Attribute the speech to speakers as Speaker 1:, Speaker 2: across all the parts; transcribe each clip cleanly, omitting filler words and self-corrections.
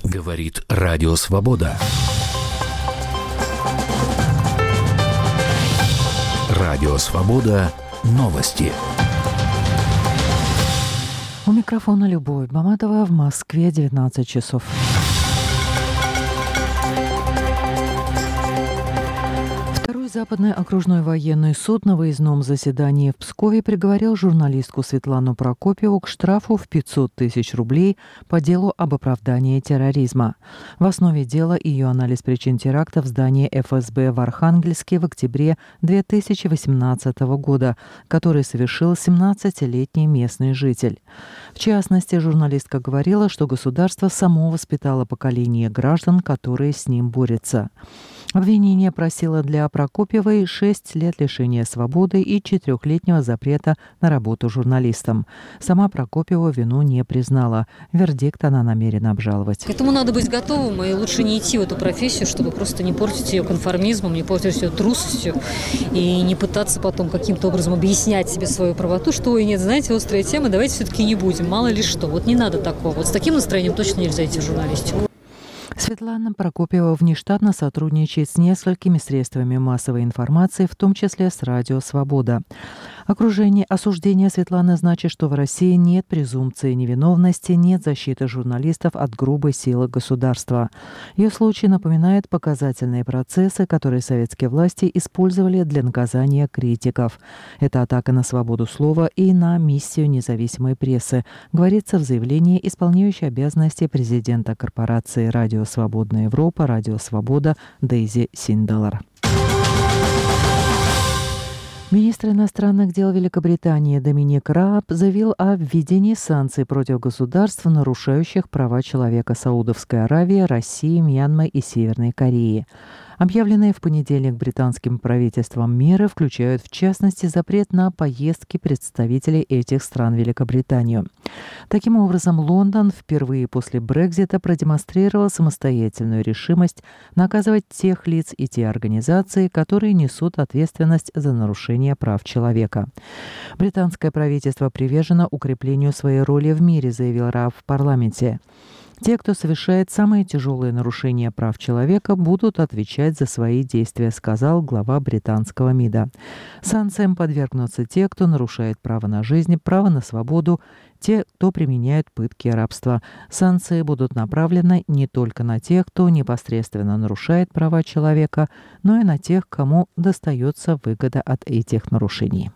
Speaker 1: Говорит Радио Свобода. Радио Свобода. Новости.
Speaker 2: У микрофона Любовь Баматова, в Москве 19 часов. Западный окружной военный суд на выездном заседании в Пскове приговорил журналистку Светлану Прокопьеву к штрафу в 500 тысяч рублей по делу об оправдании терроризма. В основе дела ее анализ причин теракта в здании ФСБ в Архангельске в октябре 2018 года, который совершил 17-летний местный житель. В частности, журналистка говорила, что государство само воспитало поколение граждан, которые с ним борются. Обвинение просило для Прокопьевой 6 лет лишения свободы и 4-летнего запрета на работу журналистом. Сама Прокопьева вину не признала. Вердикт она намерена обжаловать.
Speaker 3: К этому надо быть готовым, и лучше не идти в эту профессию, чтобы просто не портить ее конформизмом, не портить ее трусостью и не пытаться потом каким-то образом объяснять себе свою правоту, что, ой, нет, знаете, острая тема, давайте все-таки не будем, мало ли что. Вот не надо такого. Вот с таким настроением точно нельзя идти в журналистику.
Speaker 2: Светлана Прокопьева внештатно сотрудничает с несколькими средствами массовой информации, в том числе с Радио Свобода. Осуждение Светланы значит, что в России нет презумпции невиновности, нет защиты журналистов от грубой силы государства. Ее случай напоминает показательные процессы, которые советские власти использовали для наказания критиков. Это атака на свободу слова и на миссию независимой прессы, говорится в заявлении исполняющей обязанности президента корпорации «Радио Свободная Европа», «Радио Свобода» Дейзи Синдалар. Министр иностранных дел Великобритании Доминик Рааб заявил о введении санкций против государств, нарушающих права человека Саудовской Аравии, России, Мьянмы и Северной Кореи. Объявленные в понедельник британским правительством меры включают, в частности, запрет на поездки представителей этих стран в Великобританию. Таким образом, Лондон впервые после Брексита продемонстрировал самостоятельную решимость наказывать тех лиц и те организации, которые несут ответственность за нарушение прав человека. Британское правительство привержено укреплению своей роли в мире, заявил Рааб в парламенте. Те, кто совершает самые тяжелые нарушения прав человека, будут отвечать за свои действия, сказал глава британского МИДа. Санкциям подвергнутся те, кто нарушает право на жизнь, право на свободу, те, кто применяет пытки и рабство. Санкции будут направлены не только на тех, кто непосредственно нарушает права человека, но и на тех, кому достается выгода от этих нарушений.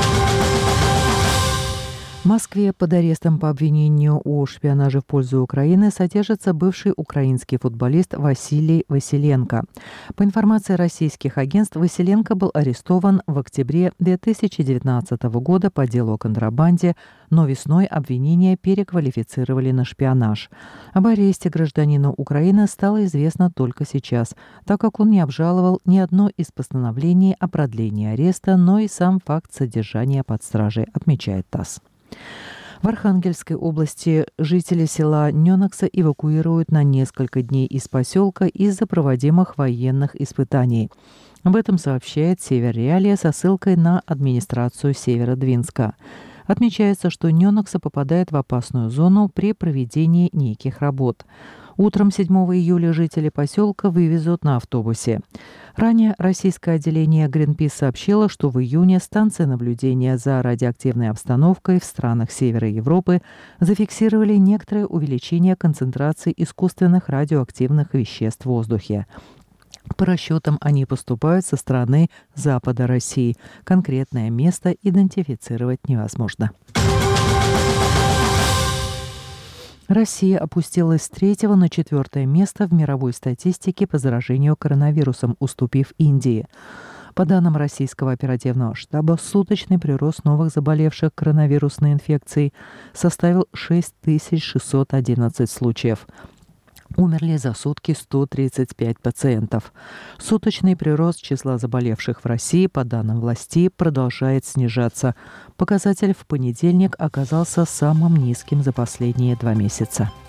Speaker 2: В Москве под арестом по обвинению о шпионаже в пользу Украины содержится бывший украинский футболист Василий Василенко. По информации российских агентств, Василенко был арестован в октябре 2019 года по делу о контрабанде, но весной обвинения переквалифицировали на шпионаж. Об аресте гражданина Украины стало известно только сейчас, так как он не обжаловал ни одно из постановлений о продлении ареста, но и сам факт содержания под стражей, отмечает ТАСС. В Архангельской области жители села Ненокса эвакуируют на несколько дней из поселка из-за проводимых военных испытаний. Об этом сообщает Северреалия со ссылкой на администрацию Северодвинска. Отмечается, что Ненокса попадает в опасную зону при проведении неких работ. Утром 7 июля жители поселка вывезут на автобусе. Ранее российское отделение Greenpeace сообщило, что в июне станции наблюдения за радиоактивной обстановкой в странах Севера Европы зафиксировали некоторое увеличение концентрации искусственных радиоактивных веществ в воздухе. По расчетам, они поступают со стороны запада России. Конкретное место идентифицировать невозможно. Россия опустилась с 3-го на 4-е место в мировой статистике по заражению коронавирусом, уступив Индии. По данным российского оперативного штаба, суточный прирост новых заболевших коронавирусной инфекцией составил 6611 случаев. Умерли за сутки 135 пациентов. Суточный прирост числа заболевших в России, по данным властей, продолжает снижаться. Показатель в понедельник оказался самым низким за последние 2 месяца.